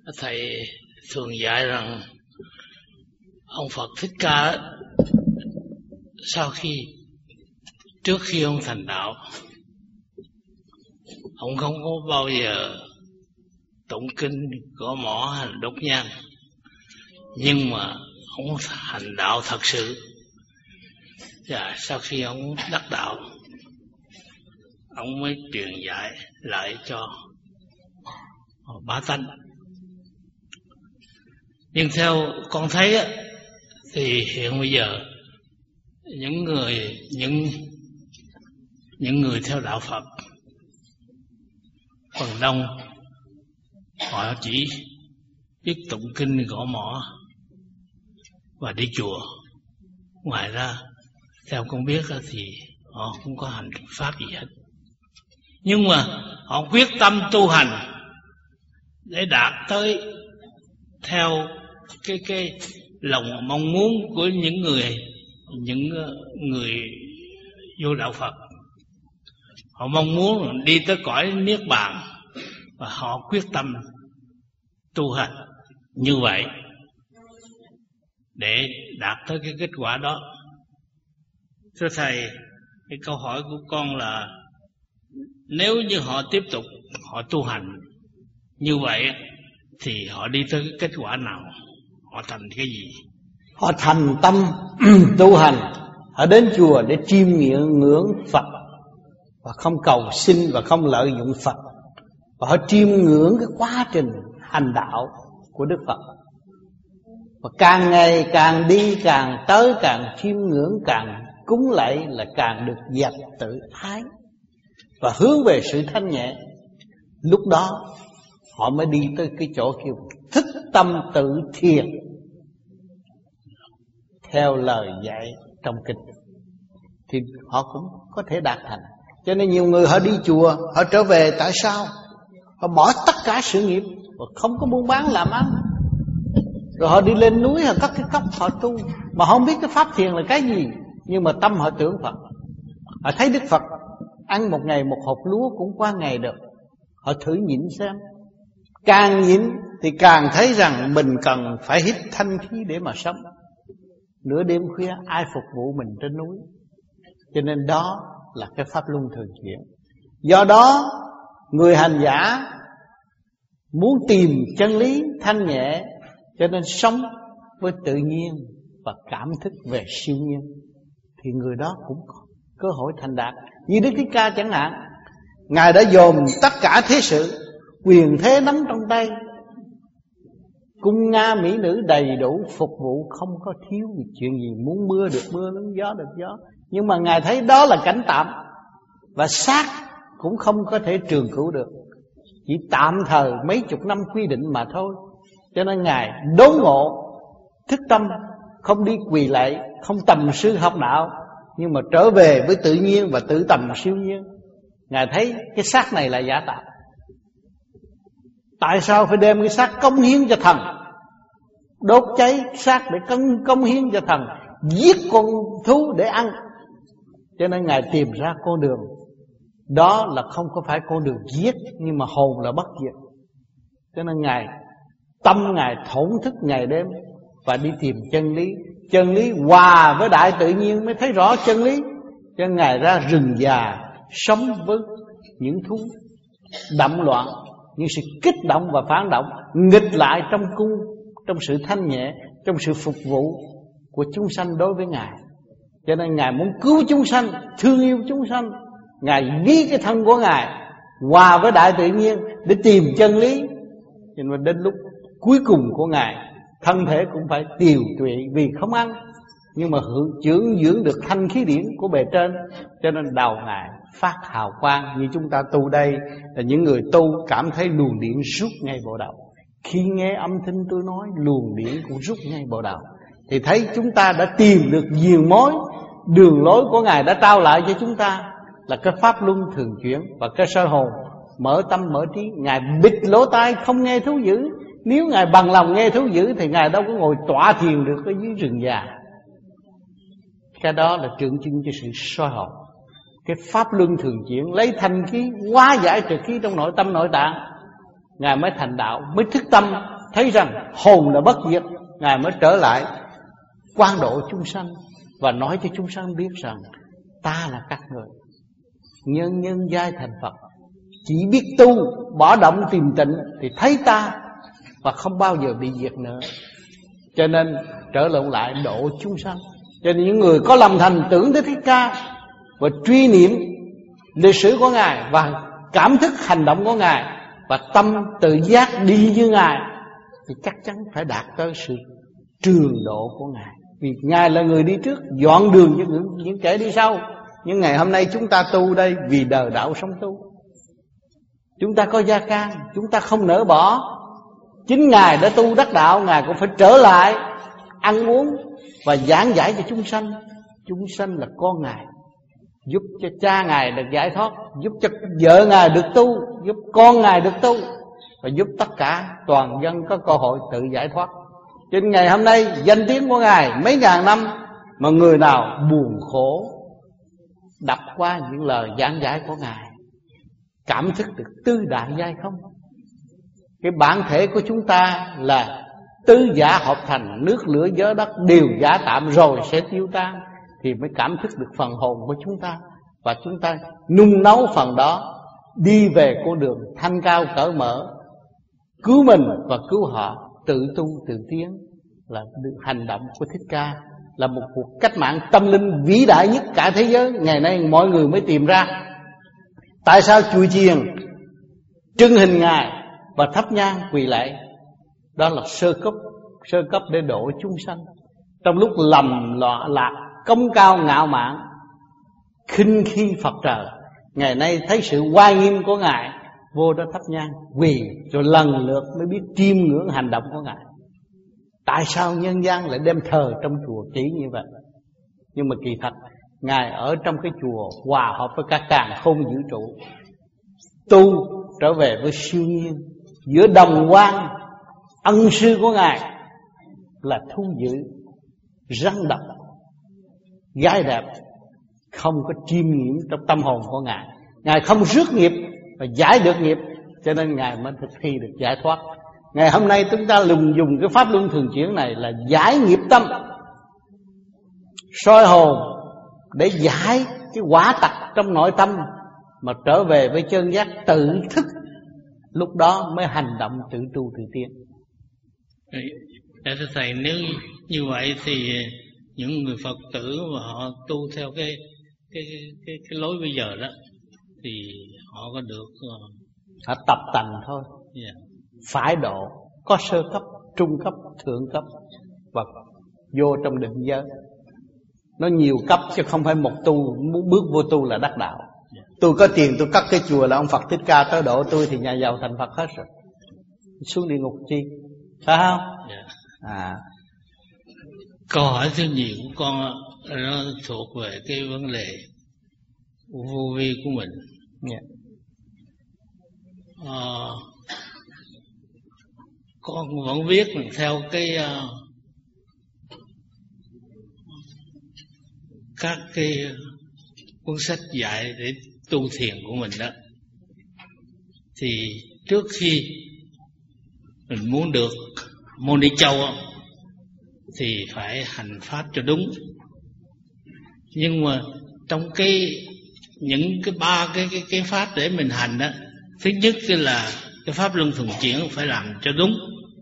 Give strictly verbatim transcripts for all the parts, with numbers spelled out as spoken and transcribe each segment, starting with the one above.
Thầy thường dạy rằng ông Phật Thích Ca sau khi trước khi ông thành đạo, ông không có bao giờ tụng kinh, gõ mõ hay đốt nhang, nhưng mà ông hành đạo thật sự. Và sau khi ông đắc đạo, ông mới truyền dạy lại cho bá tánh. Nhưng theo con thấy á, thì hiện bây giờ những người những những người theo đạo Phật phần đông họ chỉ biết tụng kinh, gõ mõ và đi chùa. Ngoài ra theo con biết thì họ không có hành pháp gì hết. Nhưng mà họ quyết tâm tu hành để đạt tới theo cái cái lòng mong muốn của những người những người vô đạo Phật. Họ mong muốn đi tới cõi niết bàn và họ quyết tâm tu hành như vậy để đạt tới cái kết quả đó. Thưa thầy, cái câu hỏi của con là nếu như họ tiếp tục họ tu hành như vậy thì họ đi tới cái kết quả nào? Họ thành cái gì? Họ thành tâm tu hành, họ đến chùa để chiêm ngưỡng ngưỡng Phật và không cầu xin và không lợi dụng Phật, và họ chiêm ngưỡng cái quá trình hành đạo của Đức Phật. Và càng ngày càng đi, càng tới càng chiêm ngưỡng, càng cúng lạy là càng được dẹp tự ái và hướng về sự thanh nhẹ. Lúc đó họ mới đi tới cái chỗ kêu thức tâm tự thiền theo lời dạy trong kinh, thì họ cũng có thể đạt thành. Cho nên nhiều người họ đi chùa, họ trở về tại sao? Họ bỏ tất cả sự nghiệp và không có buôn bán làm ăn, rồi họ đi lên núi, họ cất cái cốc họ tu, mà không biết cái pháp thiền là cái gì. Nhưng mà tâm họ tưởng Phật. Họ thấy Đức Phật ăn một ngày một hộp lúa cũng qua ngày được. Họ thử nhịn xem. Càng nhịn thì càng thấy rằng mình cần phải hít thanh khí để mà sống. Nửa đêm khuya ai phục vụ mình trên núi? Cho nên đó là cái pháp luân thường chuyển. Do đó người hành giả muốn tìm chân lý thanh nhẹ, cho nên sống với tự nhiên và cảm thức về siêu nhiên, thì người đó cũng có cơ hội thành đạt. Như Đức Thích Ca chẳng hạn, Ngài đã dồn tất cả thế sự, quyền thế nắm trong tay, cung nga mỹ nữ đầy đủ phục vụ, không có thiếu chuyện gì. Muốn mưa được mưa, muốn gió được gió. Nhưng mà Ngài thấy đó là cảnh tạm, và xác cũng không có thể trường cửu được, chỉ tạm thời mấy chục năm quy định mà thôi. Cho nên Ngài đốn ngộ, thức tâm, không đi quỳ lạy, không tầm sư học đạo, nhưng mà trở về với tự nhiên và tự tầm siêu nhiên. Ngài thấy cái xác này là giả tạo. Tại sao phải đem cái xác cống hiến cho thần, đốt cháy xác để cống, cống hiến cho thần, giết con thú để ăn? Cho nên Ngài tìm ra con đường. Đó là không có phải con đường giết, nhưng mà hồn là bất diệt. Cho nên Ngài tâm Ngài thổn thức ngày đêm và đi tìm chân lý. Chân lý hòa với đại tự nhiên mới thấy rõ chân lý. Cho nên Ngài ra rừng già, sống với những thú đậm loạn, những sự kích động và phản động, nghịch lại trong cung, trong sự thanh nhẹ, trong sự phục vụ của chúng sanh đối với Ngài. Cho nên Ngài muốn cứu chúng sanh, thương yêu chúng sanh. Ngài ví cái thân của Ngài hòa với đại tự nhiên để tìm chân lý. Nhưng mà đến lúc cuối cùng của Ngài, thân thể cũng phải tiều tụy vì không ăn, nhưng mà hưởng dưỡng dưỡng được thanh khí điển của bề trên. Cho nên đầu Ngài phát hào quang. Như chúng ta tu đây là những người tu cảm thấy luồng điển rút ngay bộ đầu. Khi nghe âm thanh tôi nói, luồng điển cũng rút ngay bộ đầu, thì thấy chúng ta đã tìm được nhiều mối. Đường lối của Ngài đã trao lại cho chúng ta là cái pháp luân thường chuyển và cái soi hồn, mở tâm mở trí. Ngài bịt lỗ tai không nghe thú dữ. Nếu Ngài bằng lòng nghe thú dữ thì Ngài đâu có ngồi tọa thiền được ở dưới rừng già. Cái đó là tượng trưng cho sự soi hồn. Cái pháp luân thường chuyển lấy thanh khí hóa giải trừ khí trong nội tâm nội tạng, Ngài mới thành đạo, mới thức tâm thấy rằng hồn là bất diệt, Ngài mới trở lại quan độ chúng sanh và nói cho chúng sanh biết rằng ta là các người nhân nhân giai thành Phật, chỉ biết tu bỏ động tìm tịnh thì thấy ta và không bao giờ bị diệt nữa. Cho nên trở lộn lại độ chúng sanh. Cho nên những người có lòng thành tưởng tới Thích Ca và truy niệm lịch sử của Ngài và cảm thức hành động của Ngài và tâm tự giác đi như Ngài thì chắc chắn phải đạt tới sự trường độ của Ngài. Vì Ngài là người đi trước, dọn đường cho những, những kẻ đi sau. Nhưng ngày hôm nay chúng ta tu đây vì đời đạo sống tu. Chúng ta có gia can, chúng ta không nỡ bỏ. Chính Ngài đã tu đắc đạo, Ngài cũng phải trở lại ăn uống và giảng giải cho chúng sanh. Chúng sanh là con Ngài, giúp cho cha Ngài được giải thoát, giúp cho vợ Ngài được tu, giúp con Ngài được tu, và giúp tất cả toàn dân có cơ hội tự giải thoát. Trên ngày hôm nay danh tiếng của Ngài mấy ngàn năm, mà người nào buồn khổ đọc qua những lời giảng giải của Ngài cảm thức được tứ đại giai không? Cái bản thể của chúng ta là tứ giả hợp thành, nước lửa gió đất đều giả tạm rồi sẽ tiêu tan, thì mới cảm thức được phần hồn của chúng ta. Và chúng ta nung nấu phần đó, đi về con đường thanh cao cởi mở, cứu mình và cứu họ, tự tu tự tiến. Là hành động của Thích Ca, là một cuộc cách mạng tâm linh vĩ đại nhất cả thế giới. Ngày nay mọi người mới tìm ra tại sao chùa chiền trưng hình Ngài và thắp nhang quỳ lạy. Đó là sơ cấp, sơ cấp để độ chúng sanh. Trong lúc lầm lọa lạc, công cao ngạo mạn, khinh khi Phật trời, ngày nay thấy sự oai nghiêm của Ngài, vô đó thắp nhang quỳ, rồi lần lượt mới biết chiêm ngưỡng hành động của Ngài. Tại sao nhân gian lại đem thờ trong chùa kỹ như vậy? Nhưng mà kỳ thật Ngài ở trong cái chùa hòa hợp với các càn khôn vũ trụ, tu trở về với siêu nhiên, giữa đồng quang. Ân sư của Ngài là thú dữ, rắn độc, gái đẹp, không có chiêm nghiệm trong tâm hồn của Ngài. Ngài không rước nghiệp và giải được nghiệp, cho nên Ngài mới thực thi được giải thoát. Ngày hôm nay chúng ta lùng dùng cái pháp luân thường chuyển này là giải nghiệp tâm, soi hồn để giải cái quả tặc trong nội tâm, mà trở về với chân giác tự thức. Lúc đó mới hành động tự tu tự tiến. Dạ thưa Thầy, nếu như vậy thì những người Phật tử mà họ tu theo cái cái cái, cái lối bây giờ đó thì họ có được uh... họ tập tành thôi. Yeah. Phải độ, có sơ cấp, trung cấp, thượng cấp và vô trong định giới. Nó nhiều cấp chứ không phải một tu muốn bước vô tu là đắc đạo. Yeah. Tôi có tiền tôi cắt cái chùa là ông Phật Thích Ca tới độ tôi thì nhà giàu thành Phật hết rồi, xuống địa ngục chi, phải không? Yeah. À. Câu hỏi thứ nhiều của con nó thuộc về cái vấn đề vô vi của mình. Yeah. À, con vẫn viết theo cái uh, các cái cuốn sách dạy để tu thiền của mình đó, thì trước khi mình muốn được Môn Ni Châu thì phải hành pháp cho đúng. Nhưng mà trong cái những cái ba cái cái cái pháp để mình hành đó, thứ nhất là cái pháp luân thường chuyển phải làm cho đúng.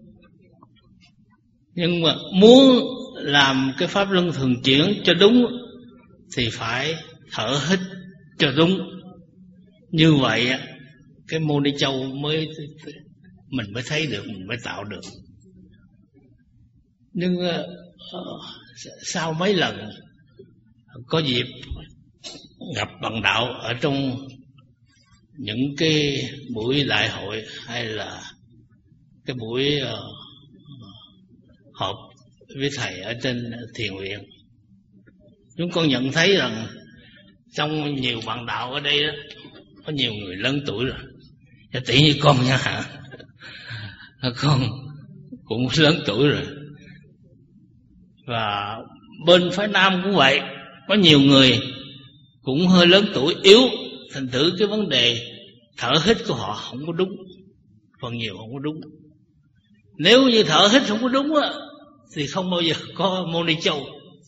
Nhưng mà muốn làm cái pháp luân thường chuyển cho đúng thì phải thở hít cho đúng. Như vậy cái Môn Ni Châu mới mình mới thấy được, mình mới tạo được. Nhưng uh, sau mấy lần có dịp gặp bạn đạo ở trong những cái buổi đại hội hay là cái buổi uh, họp với thầy ở trên thiền viện, chúng con nhận thấy rằng trong nhiều bạn đạo ở đây đó, có nhiều người lớn tuổi rồi. Cho tỷ như con nha hả, con cũng lớn tuổi rồi. Và bên phái nam cũng vậy, có nhiều người cũng hơi lớn tuổi yếu, thành thử cái vấn đề thở hít của họ không có đúng, phần nhiều không có đúng. Nếu như thở hít không có đúng á, thì không bao giờ có Moni Châu.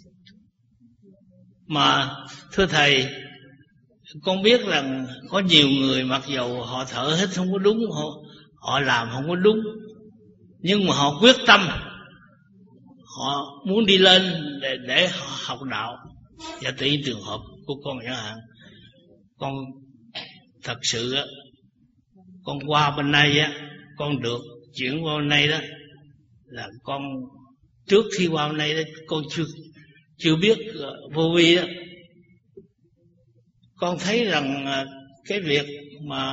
Mà thưa thầy, con biết rằng có nhiều người mặc dầu họ thở hít không có đúng, họ, họ làm không có đúng, nhưng mà họ quyết tâm, họ muốn đi lên để, để học đạo. Và tùy trường hợp của con chẳng hạn, con thật sự á, con qua bên này á, con được chuyển qua bên này đó, là con trước khi qua bên này đó, con chưa chưa biết uh, vô vi đó. Con thấy rằng uh, cái việc mà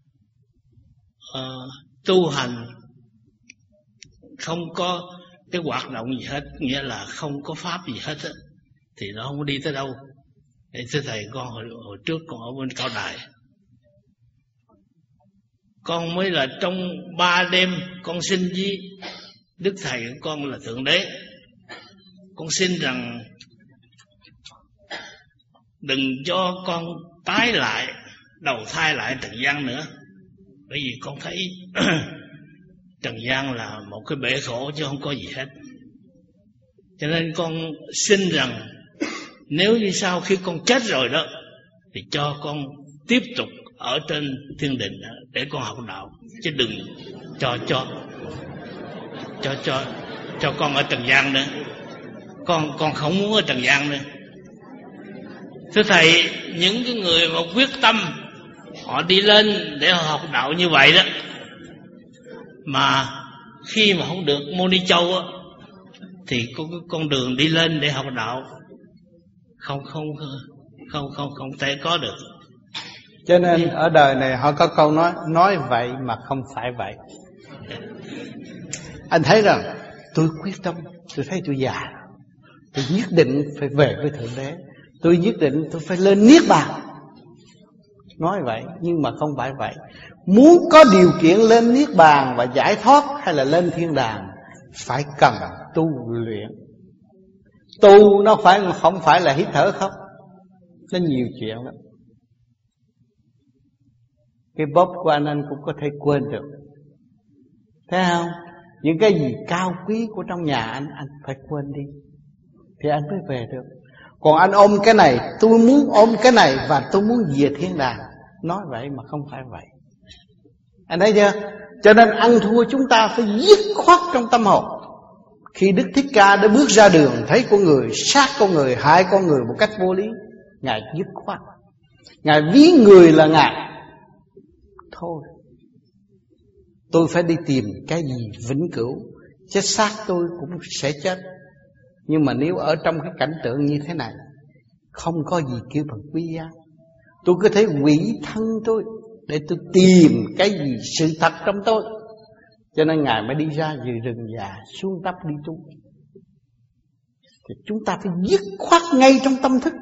uh, tu hành không có cái hoạt động gì hết, nghĩa là không có pháp gì hết á, thì nó không có đi tới đâu. Để thưa thầy, con hồi, hồi trước con ở bên Cao Đài, con mới là trong ba đêm con xin với Đức Thầy của con là Thượng Đế, con xin rằng đừng cho con tái lại, đầu thai lại trần gian nữa. Bởi vì con thấy trần gian là một cái bể khổ chứ không có gì hết. Cho nên con xin rằng nếu như sau khi con chết rồi đó, thì cho con tiếp tục ở trên thiên đình để con học đạo, chứ đừng cho cho cho cho cho con ở trần gian nữa. Con con không muốn ở trần gian nữa. Thưa thầy, những cái người mà quyết tâm họ đi lên để họ học đạo như vậy đó, mà khi mà không được Moni Châu á, thì con con đường đi lên để học đạo không không không không không thể có được. Cho nên ở đời này họ có câu nói, nói vậy mà không phải vậy. Anh thấy rằng tôi quyết tâm, tôi thấy tôi già, tôi nhất định phải về với Thượng Đế, tôi nhất định tôi phải lên Niết Bàn. Nói vậy nhưng mà không phải vậy. Muốn có điều kiện lên Niết Bàn và giải thoát hay là lên thiên đàng, phải cần tu luyện. Tu nó phải không phải là hít thở không, nó nhiều chuyện lắm. Cái bóp của anh anh cũng có thể quên được, thấy không? Những cái gì cao quý của trong nhà anh, anh phải quên đi, thì anh mới về được. Còn anh ôm cái này, tôi muốn ôm cái này và tôi muốn về thiên đàng, nói vậy mà không phải vậy. Anh thấy chưa? Cho nên ăn thua chúng ta phải dứt khoát trong tâm hồn. Khi Đức Thích Ca đã bước ra đường, thấy con người, sát con người, hại con người một cách vô lý, Ngài dứt khoát. Ngài ví người là Ngài. Thôi, tôi phải đi tìm cái gì vĩnh cửu, chết xác tôi cũng sẽ chết. Nhưng mà nếu ở trong cái cảnh tượng như thế này, không có gì kêu bằng quý giá. Tôi cứ thấy hủy thân tôi để tôi tìm cái gì sự thật trong tôi. Cho nên Ngài mới đi ra từ rừng già xuống tấp đi tu. Thì chúng ta phải dứt khoát ngay trong tâm thức.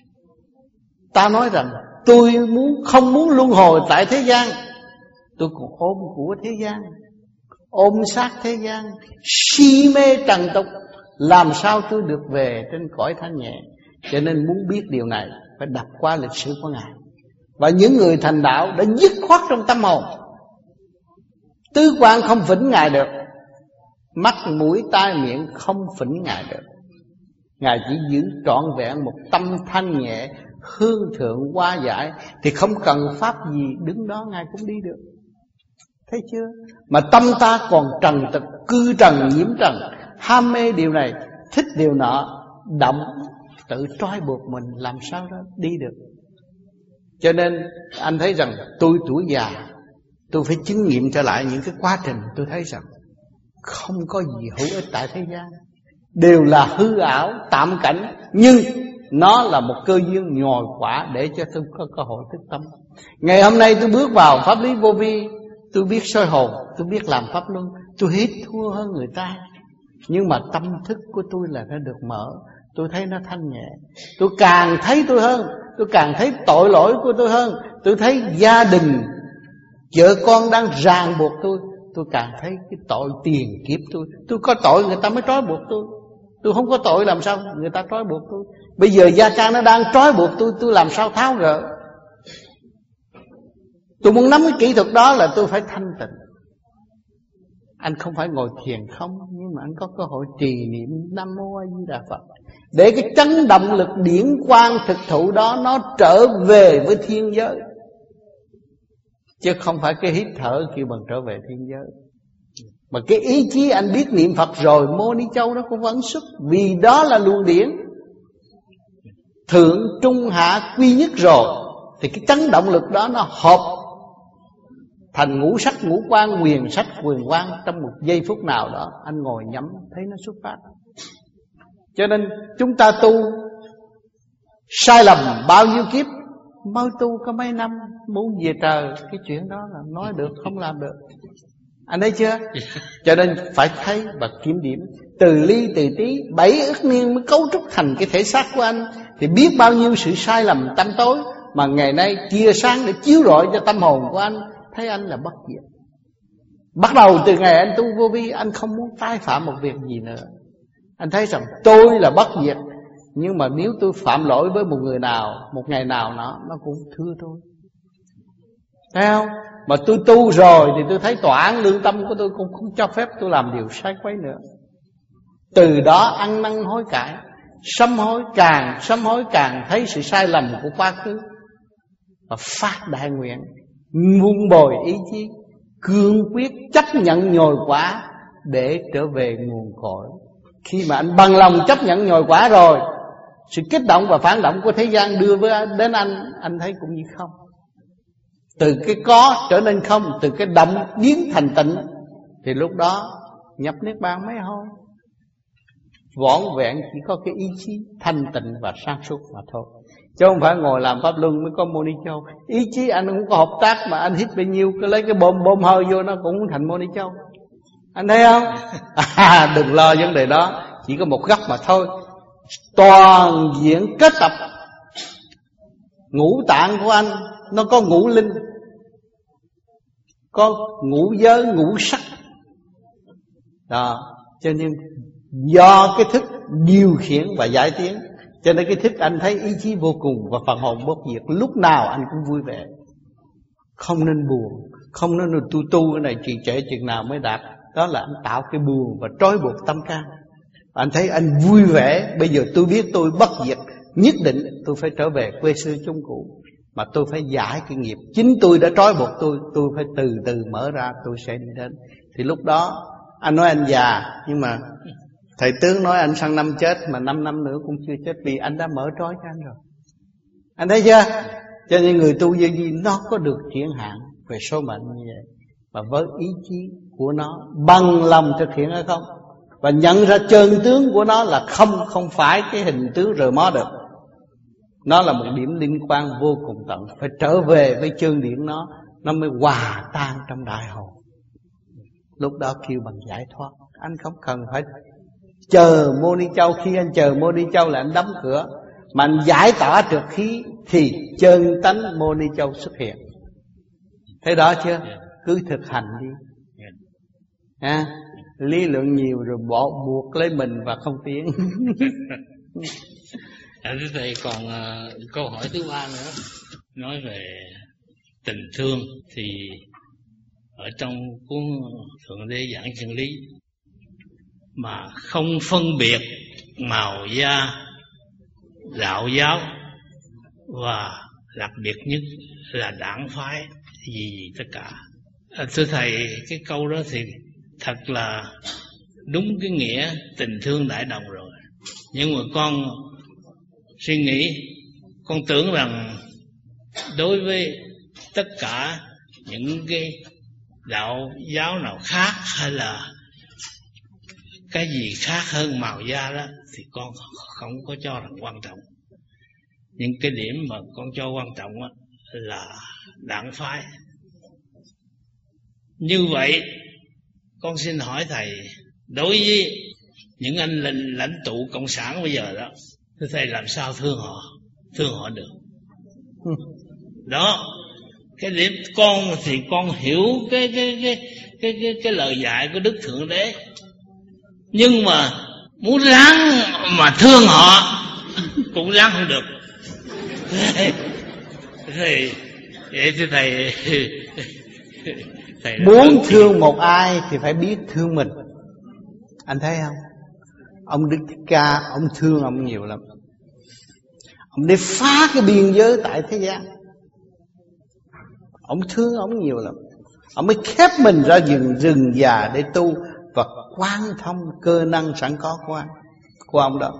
Ta nói rằng tôi muốn không muốn luân hồi tại thế gian, tôi còn ôm của thế gian, ôm sát thế gian, si mê trần tục, làm sao tôi được về trên cõi thanh nhẹ. Cho nên muốn biết điều này phải đọc qua lịch sử của Ngài. Và những người thành đạo đã dứt khoát trong tâm hồn. Tứ quan không phỉnh Ngài được, mắt mũi tai miệng không phỉnh Ngài được. Ngài chỉ giữ trọn vẹn một tâm thanh nhẹ, hương thượng hoa giải, thì không cần pháp gì đứng đó Ngài cũng đi được. Thấy chưa? Mà tâm ta còn trần tật, cư trần nhiễm trần, ham mê điều này, thích điều nọ, động tự trói buộc mình, làm sao đó đi được. Cho nên anh thấy rằng tôi tuổi già, tôi phải chứng nghiệm trở lại những cái quá trình. Tôi thấy rằng không có gì hữu ích tại thế gian, đều là hư ảo, tạm cảnh. Nhưng nó là một cơ duyên nhồi quả để cho tôi có cơ hội thức tâm. Ngày hôm nay tôi bước vào pháp lý vô vi, tôi biết soi hồn, tôi biết làm pháp luân, tôi hết thua hơn người ta. Nhưng mà tâm thức của tôi là nó được mở, tôi thấy nó thanh nhẹ. Tôi càng thấy tôi hơn, tôi càng thấy tội lỗi của tôi hơn. Tôi thấy gia đình, vợ con đang ràng buộc tôi, tôi càng thấy cái tội tiền kiếp tôi. Tôi có tội người ta mới trói buộc tôi, tôi không có tội làm sao người ta trói buộc tôi. Bây giờ gia can nó đang trói buộc tôi, tôi làm sao tháo gỡ. Tôi muốn nắm cái kỹ thuật đó là tôi phải thanh tịnh. Anh không phải ngồi thiền không, nhưng mà anh có cơ hội trì niệm Nam Mô A Di Đà Phật, để cái chấn động lực điển quang thực thụ đó nó trở về với thiên giới, chứ không phải cái hít thở kêu bằng trở về thiên giới. Mà cái ý chí anh biết niệm Phật rồi, Mô Ni Châu nó cũng vẫn xuất, vì đó là luồng điển thượng trung hạ quy nhất rồi, thì cái chấn động lực đó nó hợp thành ngũ sắc ngũ quan, quyền sắc quyền quang. Trong một giây phút nào đó anh ngồi nhắm thấy nó xuất phát. Cho nên chúng ta tu sai lầm bao nhiêu kiếp, mới tu có mấy năm muốn về trời, cái chuyện đó là nói được không làm được. Anh thấy chưa? Cho nên phải thấy và kiểm điểm. Từ ly từ tí bảy ức niên mới cấu trúc thành cái thể xác của anh, thì biết bao nhiêu sự sai lầm tâm tối, mà ngày nay tia sáng để chiếu rọi cho tâm hồn của anh, thấy anh là bất diệt. Bắt đầu từ ngày anh tu vô vi, anh không muốn tái phạm một việc gì nữa. Anh thấy rằng tôi là bất diệt, nhưng mà nếu tôi phạm lỗi với một người nào, một ngày nào nó nó cũng thưa tôi. Thấy không? Mà tôi tu rồi thì tôi thấy tòa án lương tâm của tôi cũng không cho phép tôi làm điều sai quấy nữa. Từ đó ăn năn hối cải, sám hối, càng sám hối càng thấy sự sai lầm của quá khứ, và phát đại nguyện vun bồi ý chí cương quyết chấp nhận nhồi quả để trở về nguồn cội. Khi mà anh bằng lòng chấp nhận nhồi quả rồi, sự kích động và phản động của thế gian đưa với đến anh, anh thấy cũng như không. Từ cái có trở nên không, từ cái động biến thành tịnh, thì lúc đó nhập niết bàn mấy hồi. Vỏn vẹn chỉ có cái ý chí thanh tịnh và sáng suốt mà thôi, chứ không phải ngồi làm pháp luân mới có Mô Ni Châu. Ý chí anh không có hợp tác, mà anh hít bao nhiêu cứ lấy cái bơm bơm hơi vô nó cũng thành Mô Ni Châu. Anh thấy không? À, đừng lo vấn đề đó, chỉ có một góc mà thôi. Toàn diện kết tập ngũ tạng của anh, nó có ngũ linh, có ngũ giới, ngũ sắc đó. Cho nên do cái thức điều khiển và giải tiến, cho nên cái thức anh thấy ý chí vô cùng và phần hồn bất diệt. Lúc nào anh cũng vui vẻ, không nên buồn, không nên tu tu cái này trì trệ chừng nào mới đạt. Đó là anh tạo cái buồn và trói buộc tâm can. Anh thấy anh vui vẻ, bây giờ tôi biết tôi bất diệt, nhất định tôi phải trở về quê xưa chung cũ, mà tôi phải giải cái nghiệp chính tôi đã trói buộc tôi, tôi phải từ từ mở ra, tôi sẽ đi đến. Thì lúc đó anh nói anh già, nhưng mà thầy tướng nói anh sang năm chết, mà năm năm nữa cũng chưa chết, vì anh đã mở trói cho anh rồi. Anh thấy chưa? Cho nên người tu vô vi nó có được triển hạn về số mệnh như vậy, và với ý chí của nó bằng lòng thực hiện hay không, và nhận ra chân tướng của nó là không, không phải cái hình tướng rờ mó được. Nó là một điểm liên quan vô cùng tận, phải trở về với chân điển nó, nó mới hòa tan trong đại hồn. Lúc đó kêu bằng giải thoát. Anh không cần phải chờ Mô Ni Châu. Khi anh chờ Mô Ni Châu là anh đóng cửa, mà anh giải tỏa trượt khí thì chân tánh Mô Ni Châu xuất hiện. Thấy đó chưa? Cứ thực hành đi. À, lý luận nhiều rồi bỏ buộc lấy mình và không tiến. À, thưa thầy, còn uh, câu hỏi thứ ba nữa, nói về tình thương. Thì ở trong cuốn Thượng Đế giảng chân lý, mà không phân biệt màu da, đạo giáo, và đặc biệt nhất là đảng phái gì gì tất cả. À, thưa thầy, cái câu đó thì thật là đúng cái nghĩa tình thương đại đồng rồi. Nhưng mà con suy nghĩ, con tưởng rằng đối với tất cả những cái đạo giáo nào khác, hay là cái gì khác hơn màu da đó, thì con không có cho rằng quan trọng. Nhưng cái điểm mà con cho quan trọng là đảng phái. Như vậy con xin hỏi thầy, đối với những anh lãnh, lãnh tụ cộng sản bây giờ đó, thưa thầy làm sao thương họ, thương họ được? Đó, cái điểm con thì con hiểu cái cái cái cái cái, cái lời dạy của Đức Thượng Đế, nhưng mà muốn ráng mà thương họ cũng ráng không được. Thì vậy thì thầy Muốn thương một ai thì phải biết thương mình. Anh thấy không? Ông Đức Thích Ca, ông thương ông nhiều lắm. Ông đi phá cái biên giới tại thế gian. Ông thương ông nhiều lắm. Ông mới khép mình ra rừng rừng già để tu và quán thông cơ năng sẵn có của anh, của ông đó.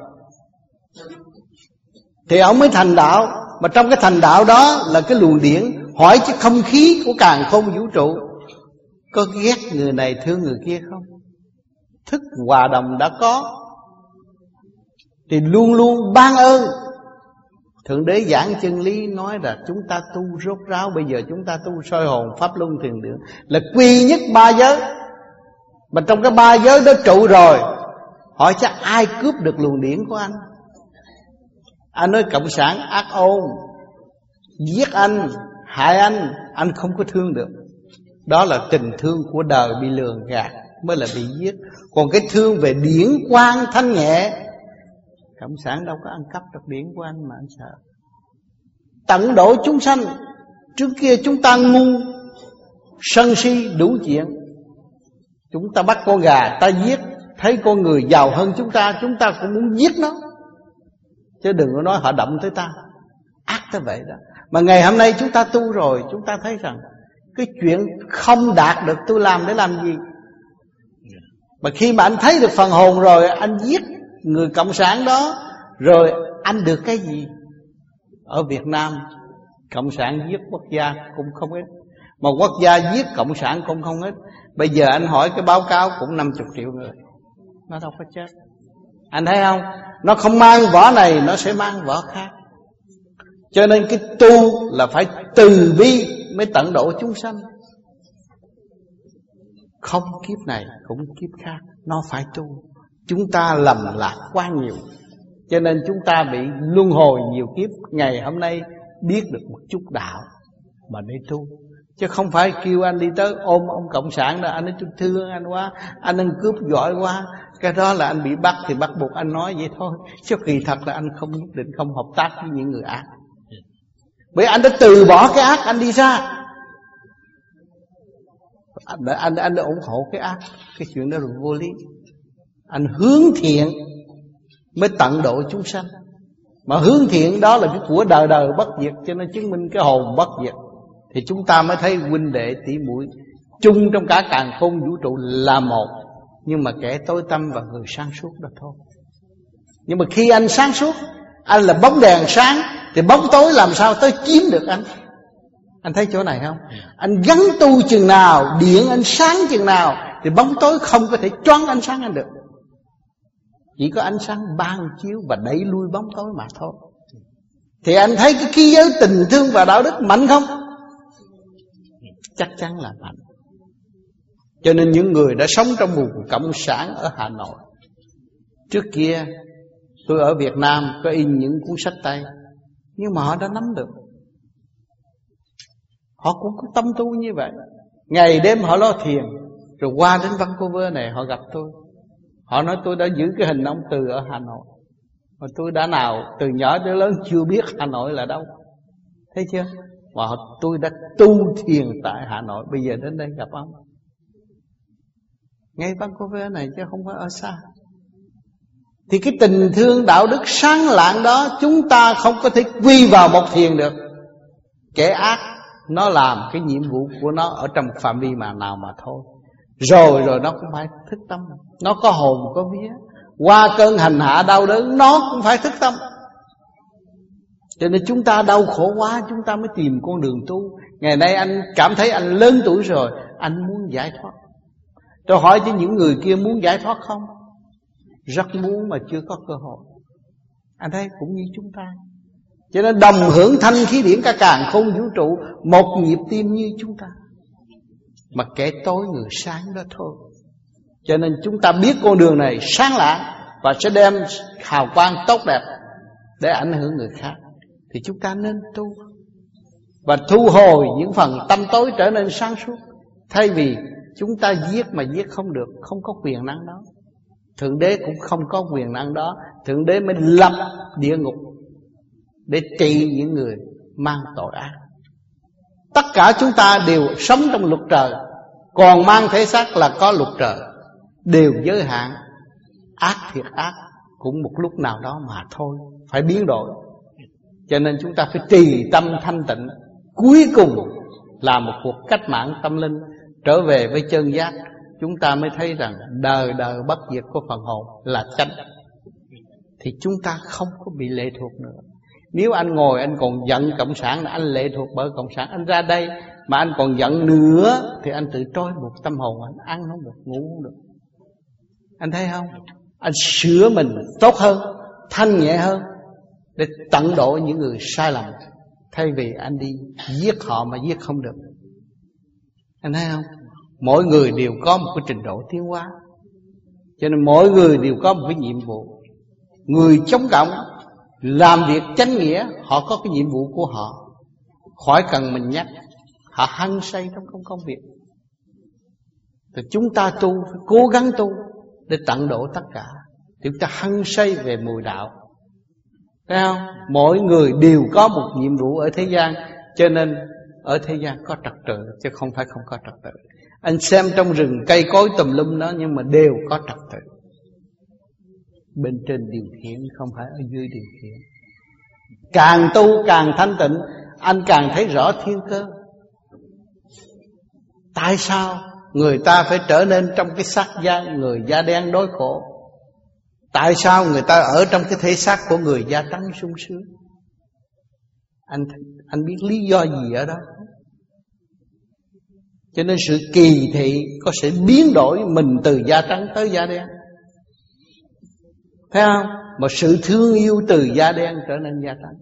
Thì ông mới thành đạo. Mà trong cái thành đạo đó là cái luồng điển. Hỏi chứ không khí của càn khôn vũ trụ có ghét người này thương người kia không? Thức hòa đồng đã có thì luôn luôn ban ơn. Thượng Đế giảng chân lý nói là chúng ta tu rốt ráo. Bây giờ chúng ta tu soi hồn pháp luân thiền định là quy nhất ba giới. Mà trong cái ba giới đó trụ rồi, hỏi chắc ai cướp được luồng điển của anh? Anh nói cộng sản ác ôn, giết anh, hại anh, anh không có thương được. Đó là tình thương của đời bị lường gạt mới là bị giết. Còn cái thương về điển quang thanh nhẹ, cộng sản đâu có ăn cắp được điển của anh mà anh sợ. Tận độ chúng sanh. Trước kia chúng ta ngu, sân si đủ chuyện. Chúng ta bắt con gà ta giết, thấy con người giàu hơn chúng ta, chúng ta cũng muốn giết nó. Chứ đừng có nói họ động tới ta. Ác tới vậy đó. Mà ngày hôm nay chúng ta tu rồi, chúng ta thấy rằng cái chuyện không đạt được tôi làm để làm gì. Mà khi mà anh thấy được phần hồn rồi, anh giết người cộng sản đó, rồi anh được cái gì? Ở Việt Nam, cộng sản giết quốc gia cũng không ít, mà quốc gia giết cộng sản cũng không ít. Bây giờ anh hỏi cái báo cáo cũng năm mươi triệu người. Nó đâu có chết. Anh thấy không? Nó không mang vỏ này, nó sẽ mang vỏ khác. Cho nên cái tu là phải từ bi mới tận độ chúng sanh. Không kiếp này cũng kiếp khác, nó phải tu. Chúng ta lầm lạc quá nhiều, cho nên chúng ta bị luân hồi nhiều kiếp. Ngày hôm nay biết được một chút đạo mà để tu. Chứ không phải kêu anh đi tới ôm ông cộng sản đó, anh nói tôi thương anh quá, anh ăn cướp giỏi quá. Cái đó là anh bị bắt thì bắt buộc anh nói vậy thôi. Chứ kỳ thật là anh không nhất định không hợp tác với những người ác. Bởi anh đã từ bỏ cái ác, anh đi ra. Anh đã, anh, anh đã ủng hộ cái ác. Cái chuyện đó là vô lý. Anh hướng thiện mới tận độ chúng sanh. Mà hướng thiện đó là cái của đời đời bất diệt, cho nên chứng minh cái hồn bất diệt. Thì chúng ta mới thấy huynh đệ tỷ muội chung trong cả càn khôn vũ trụ là một. Nhưng mà kẻ tối tâm và người sáng suốt đó thôi. Nhưng mà khi anh sáng suốt, anh là bóng đèn sáng, thì bóng tối làm sao tới chiếm được anh. Anh thấy chỗ này không? Anh gắn tu chừng nào, điện anh sáng chừng nào, thì bóng tối không có thể choáng ánh sáng anh được. Chỉ có ánh sáng ban chiếu và đẩy lui bóng tối mà thôi. Thì anh thấy cái khí giới tình thương và đạo đức mạnh không? Chắc chắn là mạnh. Cho nên những người đã sống trong vùng cộng sản ở Hà Nội, trước kia tôi ở Việt Nam có in những cuốn sách tay, nhưng mà họ đã nắm được. Họ cũng có tâm tu như vậy. Ngày đêm họ lo thiền. Rồi qua đến Vancouver này họ gặp tôi. Họ nói tôi đã giữ cái hình ông Từ ở Hà Nội, mà tôi đã nào từ nhỏ đến lớn chưa biết Hà Nội là đâu. Thấy chưa? Và tôi đã tu thiền tại Hà Nội, bây giờ đến đây gặp ông. Ngay Vancouver này chứ không phải ở xa. Thì cái tình thương đạo đức sáng lạng đó, chúng ta không có thể quy vào một thiền được. Kẻ ác nó làm cái nhiệm vụ của nó ở trong phạm vi mà nào mà thôi. Rồi rồi nó cũng phải thức tâm. Nó có hồn có vía, qua cơn hành hạ đau đớn nó cũng phải thức tâm. Cho nên chúng ta đau khổ quá, chúng ta mới tìm con đường tu. Ngày nay anh cảm thấy anh lớn tuổi rồi, anh muốn giải thoát. Tôi hỏi cho những người kia muốn giải thoát không? Rất muốn mà chưa có cơ hội. Anh thấy cũng như chúng ta. Cho nên đồng hưởng thanh khí điển cả càn khôn vũ trụ, một nhịp tim như chúng ta. Mà kẻ tối người sáng đó thôi. Cho nên chúng ta biết con đường này sáng lạng và sẽ đem hào quang tốt đẹp để ảnh hưởng người khác, thì chúng ta nên tu và thu hồi những phần tâm tối trở nên sáng suốt. Thay vì chúng ta giết mà giết không được, không có quyền năng đó. Thượng Đế cũng không có quyền năng đó. Thượng Đế mới lập địa ngục để trị những người mang tội ác. Tất cả chúng ta đều sống trong luật trời, còn mang thể xác là có luật trời, đều giới hạn. Ác thiệt ác cũng một lúc nào đó mà thôi, phải biến đổi. Cho nên chúng ta phải trì tâm thanh tịnh, cuối cùng là một cuộc cách mạng tâm linh, trở về với chân giác. Chúng ta mới thấy rằng đời đời bất diệt của phần hồn là chánh, thì chúng ta không có bị lệ thuộc nữa. Nếu anh ngồi anh còn giận cộng sản, anh lệ thuộc bởi cộng sản, anh ra đây mà anh còn giận nữa thì anh tự trói buộc tâm hồn anh, ăn không được, ngủ không được. Anh thấy không? Anh sửa mình tốt hơn, thanh nhẹ hơn, để tận độ những người sai lầm, thay vì anh đi giết họ mà giết không được. Anh thấy không? Mỗi người đều có một cái trình độ tiến hóa, cho nên mỗi người đều có một cái nhiệm vụ. Người chống cộng làm việc chánh nghĩa, họ có cái nhiệm vụ của họ, khỏi cần mình nhắc. Họ hăng say trong công công việc. Thì chúng ta tu phải cố gắng tu để tận độ tất cả. Thì chúng ta hăng say về mùi đạo, thấy không? Mỗi người đều có một nhiệm vụ ở thế gian, cho nên ở thế gian có trật tự, chứ không phải không có trật tự. Anh xem trong rừng cây cối tùm lum đó, nhưng mà đều có trật tự. Bên trên điều khiển, không phải ở dưới điều khiển. Càng tu càng thanh tịnh, anh càng thấy rõ thiên cơ. Tại sao người ta phải trở nên trong cái xác da người da đen đói khổ? Tại sao người ta ở trong cái thể xác của người da trắng sung sướng? Anh anh biết lý do gì ở đó? Cho nên sự kỳ thị có sẽ biến đổi mình từ da trắng tới da đen, thấy không? Mà sự thương yêu từ da đen trở nên da trắng.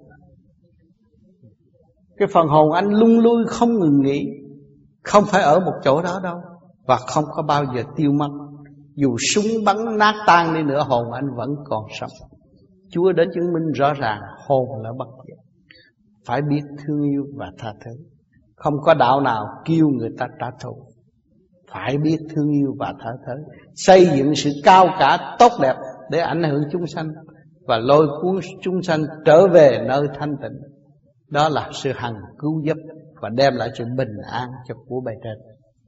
Cái phần hồn anh lung lui không ngừng nghỉ, không phải ở một chỗ đó đâu, và không có bao giờ tiêu mất. Dù súng bắn nát tan đi nữa, hồn anh vẫn còn sống. Chúa đã chứng minh rõ ràng hồn là bất diệt. Phải biết thương yêu và tha thứ. Không có đạo nào kêu người ta trả thù. Phải biết thương yêu và tha thứ, xây dựng sự cao cả tốt đẹp để ảnh hưởng chúng sanh và lôi cuốn chúng sanh trở về nơi thanh tịnh. Đó là sự hằng cứu giúp và đem lại sự bình an cho của bề trên.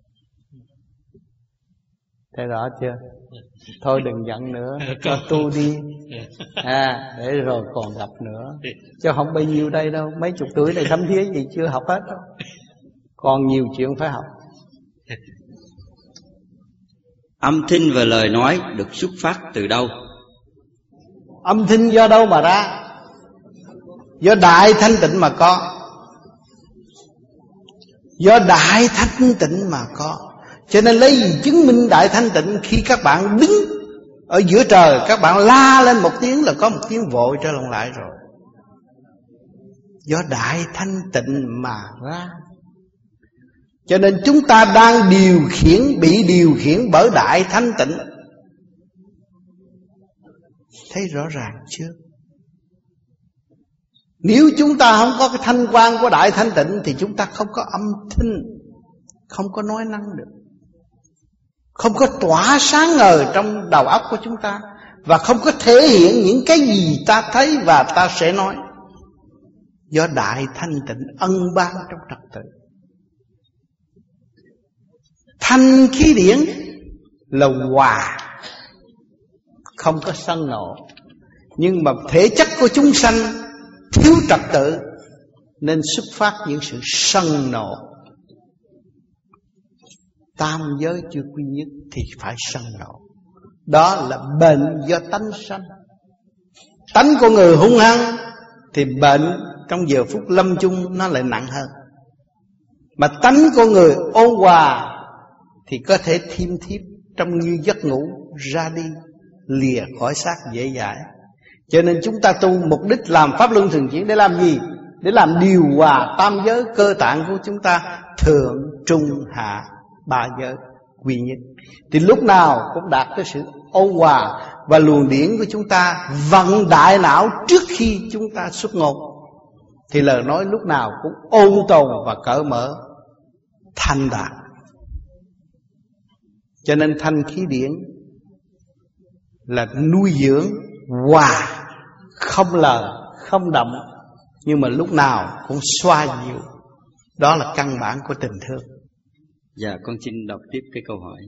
Thấy rõ chưa? Thôi đừng giận nữa, cho tu đi à, để rồi còn gặp nữa. Chứ không bao nhiêu đây đâu. Mấy chục tuổi này thấm thía gì chưa học hết đâu. Còn nhiều chuyện phải học. Âm thanh và lời nói được xuất phát từ đâu? Âm thanh do đâu mà ra? Do đại thanh tịnh mà có. Do đại thanh tịnh mà có. Cho nên lấy gì chứng minh đại thanh tịnh? Khi các bạn đứng ở giữa trời, các bạn la lên một tiếng là có một tiếng vội trở lại rồi. Do đại thanh tịnh mà ra. Cho nên chúng ta đang điều khiển, bị điều khiển bởi đại thanh tịnh. Thấy rõ ràng chưa? Nếu chúng ta không có cái thanh quan của đại thanh tịnh thì chúng ta không có âm thanh, không có nói năng được, không có tỏa sáng ngời trong đầu óc của chúng ta, và không có thể hiện những cái gì ta thấy và ta sẽ nói. Do đại thanh tịnh ân ban trong trật tự. Thanh khí điển là hòa, không có sân nộ. Nhưng mà thể chất của chúng sanh thiếu trật tự, nên xuất phát những sự sân nộ. Tam giới chưa quy nhất thì phải sân nộ. Đó là bệnh do tánh sanh. Tánh của người hung hăng thì bệnh trong giờ phút lâm chung nó lại nặng hơn. Mà tánh của người ôn hòa thì có thể thiêm thiếp trong như giấc ngủ ra đi, lìa khỏi xác dễ dãi. Cho nên chúng ta tu mục đích làm pháp luân thường chuyển để làm gì? Để làm điều hòa tam giới cơ tạng của chúng ta, thượng trung hạ ba giới quy nhất. Thì lúc nào cũng đạt tới sự ôn hòa, và luồng điển của chúng ta vận đại não trước khi chúng ta xuất ngôn. Thì lời nói lúc nào cũng ôn tồn và cởi mở, thanh đạt. Cho nên thanh khí điển là nuôi dưỡng hòa, không lời, không động, nhưng mà lúc nào cũng xoa dịu. Đó là căn bản của tình thương. Dạ, con xin đọc tiếp cái câu hỏi.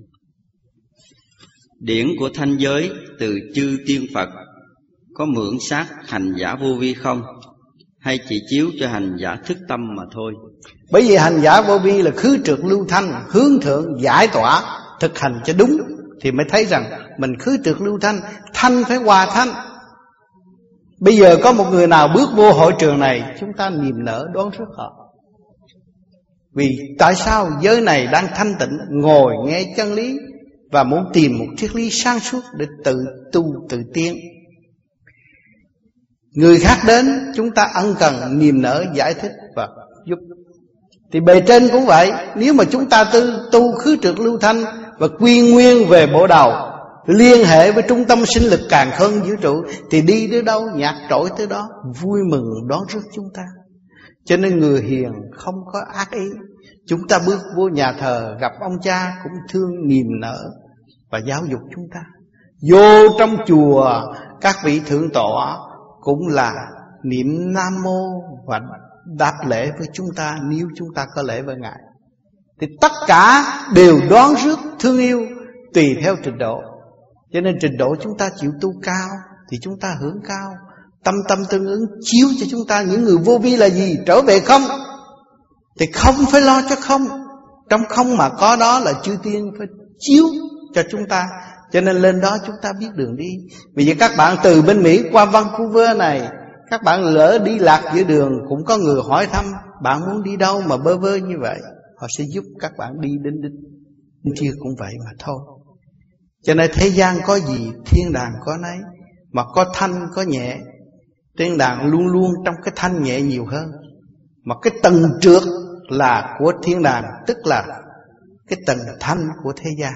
Điển của thanh giới từ chư tiên Phật có mượn xác hành giả vô vi không? Hay chỉ chiếu cho hành giả thức tâm mà thôi? Bởi vì hành giả vô vi là khứ trượt lưu thanh, hướng thượng giải tỏa, thực hành cho đúng thì mới thấy rằng mình khứ trượt lưu thanh, thanh phải hòa thanh. Bây giờ có một người nào bước vô hội trường này, chúng ta niềm nở đón rước họ. Vì tại sao giới này đang thanh tịnh, ngồi nghe chân lý và muốn tìm một triết lý sáng suốt để tự tu tự tiến. Người khác đến, chúng ta ân cần niềm nở giải thích và giúp. Thì bề trên cũng vậy, nếu mà chúng ta tu, tu khứ trượt lưu thanh và quy nguyên về bộ đầu, liên hệ với trung tâm sinh lực càn khôn vũ trụ, thì đi tới đâu nhạc trỗi tới đó, vui mừng đón rước chúng ta. Cho nên người hiền không có ác ý. Chúng ta bước vô nhà thờ gặp ông cha cũng thương niềm nở và giáo dục chúng ta. Vô trong chùa các vị thượng tọa cũng là niệm Nam Mô và đáp lễ với chúng ta nếu chúng ta có lễ với Ngài. Thì tất cả đều đón rước thương yêu tùy theo trình độ. Cho nên trình độ chúng ta chịu tu cao thì chúng ta hưởng cao. Tâm tâm tương ứng chiếu cho chúng ta. Những người vô vi là gì? Trở về không. Thì không phải lo cho không. Trong không mà có đó là chư tiên phải chiếu cho chúng ta. Cho nên lên đó chúng ta biết đường đi. Vì vậy các bạn từ bên Mỹ qua Vancouver này, các bạn lỡ đi lạc giữa đường, cũng có người hỏi thăm bạn muốn đi đâu mà bơ vơ như vậy. Họ sẽ giúp các bạn đi đến đích. Kia cũng vậy mà thôi. Cho nên thế gian có gì thiên đàng có nấy. Mà có thanh có nhẹ. Thiên đàng luôn luôn trong cái thanh nhẹ nhiều hơn. Mà cái tầng trượt là của thiên đàng, tức là cái tầng thanh của thế gian.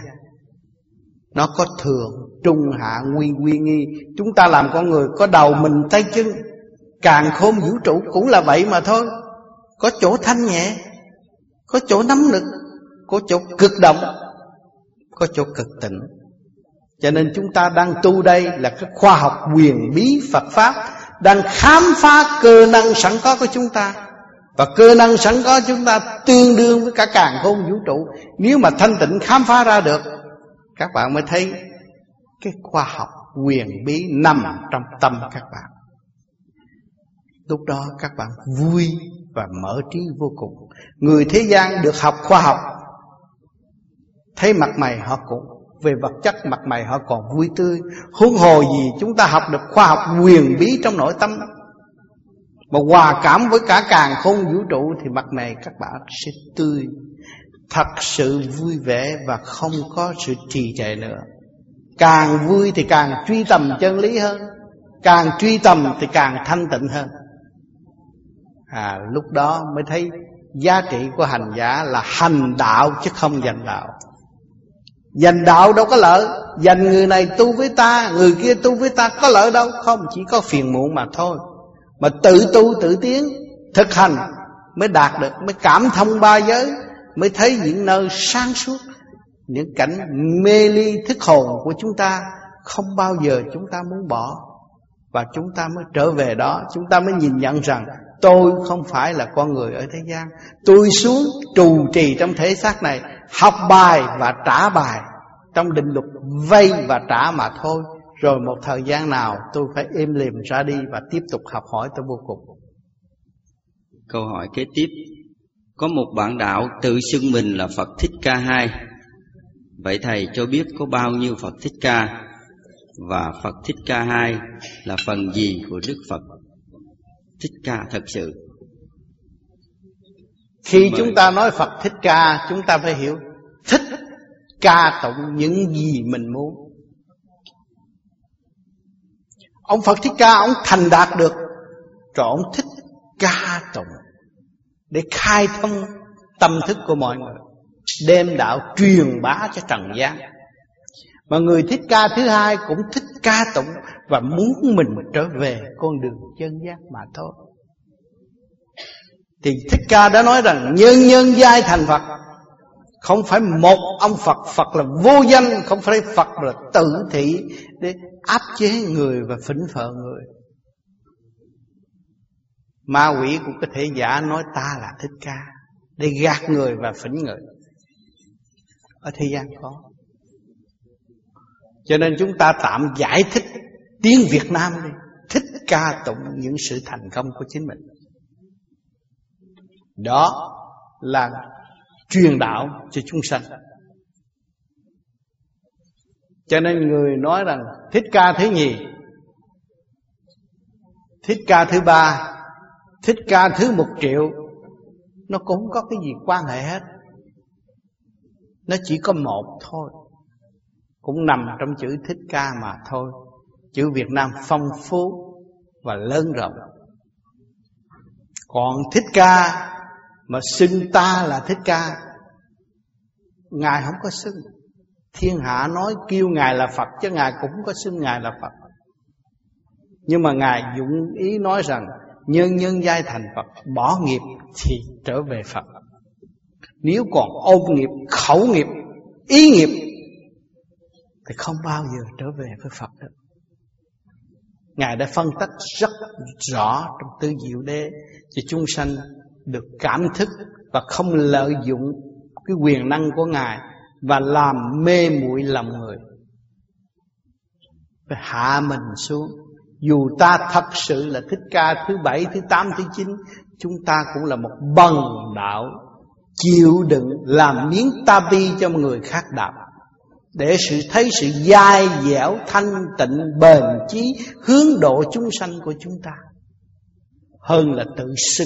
Nó có thường, trung, hạ, nguy, quy, nghi. Chúng ta làm con người có đầu mình tay chân, càn khôn vũ trụ cũng là vậy mà thôi. Có chỗ thanh nhẹ, có chỗ nắm lực, có chỗ cực động, có chỗ cực tịnh. Cho nên chúng ta đang tu đây là cái khoa học huyền bí Phật Pháp, đang khám phá cơ năng sẵn có của chúng ta. Và cơ năng sẵn có chúng ta tương đương với cả càn khôn vũ trụ. Nếu mà thanh tịnh khám phá ra được, các bạn mới thấy cái khoa học huyền bí nằm trong tâm các bạn. Lúc đó các bạn vui và mở trí vô cùng. Người thế gian được học khoa học, thấy mặt mày họ cũng về vật chất, mặt mày họ còn vui tươi. Huống hồ gì chúng ta học được khoa học huyền bí trong nội tâm, mà hòa cảm với cả càn khôn vũ trụ, thì mặt mày các bạn sẽ tươi, thật sự vui vẻ và không có sự trì trệ nữa. Càng vui thì càng truy tầm chân lý hơn, càng truy tầm thì càng thanh tịnh hơn. À, lúc đó mới thấy giá trị của hành giả là hành đạo chứ không giành đạo. Giành đạo đâu có lợi. Giành người này tu với ta, người kia tu với ta, có lợi đâu. Không, chỉ có phiền muộn mà thôi. Mà tự tu tự tiến, thực hành mới đạt được, mới cảm thông ba giới, mới thấy những nơi sáng suốt, những cảnh mê ly thức hồn của chúng ta không bao giờ chúng ta muốn bỏ. Và chúng ta mới trở về đó, chúng ta mới nhìn nhận rằng tôi không phải là con người ở thế gian. Tôi xuống trù trì trong thể xác này, học bài và trả bài, trong định luật vay và trả mà thôi. Rồi một thời gian nào tôi phải êm lìm ra đi và tiếp tục học hỏi tới vô cùng. Câu hỏi kế tiếp. Có một bạn đạo tự xưng mình là Phật Thích Ca hai. Vậy thầy cho biết có bao nhiêu Phật Thích Ca? Và Phật Thích Ca hai là phần gì của Đức Phật Thích Ca thật sự? Khi chúng ta nói Phật Thích Ca, chúng ta phải hiểu thích ca tụng những gì mình muốn. Ông Phật Thích Ca, ông thành đạt được, rồi ông thích ca tụng để khai thông tâm thức của mọi người, đem đạo truyền bá cho trần gian. Mà người thích ca thứ hai cũng thích ca tụng và muốn mình trở về con đường chân giác mà thôi. Thì Thích Ca đã nói rằng nhân nhân giai thành Phật. Không phải một ông Phật, Phật là vô danh. Không phải Phật là tự thị để áp chế người và phỉnh phờ người. Ma quỷ cũng có thể giả nói ta là Thích Ca để gạt người và phỉnh người. ở thế gian có. Cho nên chúng ta tạm giải thích tiếng Việt Nam đi, thích ca tụng những sự thành công của chính mình. Đó là truyền đạo cho chúng sanh. Cho nên người nói rằng Thích Ca thứ nhì, Thích Ca thứ ba, Thích Ca thứ một triệu, nó cũng không có cái gì quan hệ hết. Nó chỉ có một thôi, cũng nằm trong chữ Thích Ca mà thôi. Chữ Việt Nam phong phú và lớn rộng. Còn Thích Ca mà xưng ta là Thích Ca, Ngài không có xưng. Thiên hạ nói kêu Ngài là Phật, chứ Ngài cũng có xưng Ngài là Phật. Nhưng mà Ngài dụng ý nói rằng nhân nhân giai thành Phật, bỏ nghiệp thì trở về Phật. Nếu còn ôm nghiệp, khẩu nghiệp, ý nghiệp thì không bao giờ trở về với Phật được. Ngài đã phân tích rất rõ trong Tứ Diệu Đế cho chúng sanh được cảm thức và không lợi dụng cái quyền năng của Ngài và làm mê muội lòng người. Phải hạ mình xuống. Dù ta thật sự là Thích Ca thứ bảy, thứ tám, thứ chín, chúng ta cũng là một bần đạo chịu đựng làm miếng ta bi cho người khác đạo, để sự thấy sự dai dẻo, thanh tịnh, bền chí, hướng độ chúng sanh của chúng ta, hơn là tự sức.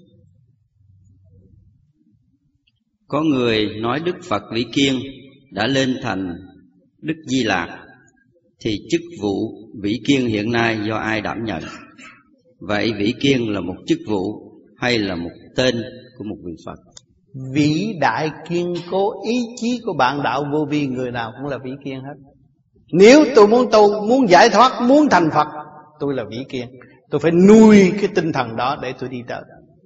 Có người nói Đức Phật Vĩ Kiên đã lên thành Đức Di Lạc, thì chức vụ Vĩ Kiên hiện nay do ai đảm nhận? Vậy Vĩ Kiên là một chức vụ hay là một tên của một vị Phật? Vĩ đại kiên cố ý chí của bạn đạo vô vi, người nào cũng là Vĩ Kiên hết. Nếu tôi muốn tu, muốn giải thoát, muốn thành Phật, tôi là Vĩ Kiên. Tôi phải nuôi cái tinh thần đó để tôi đi tới.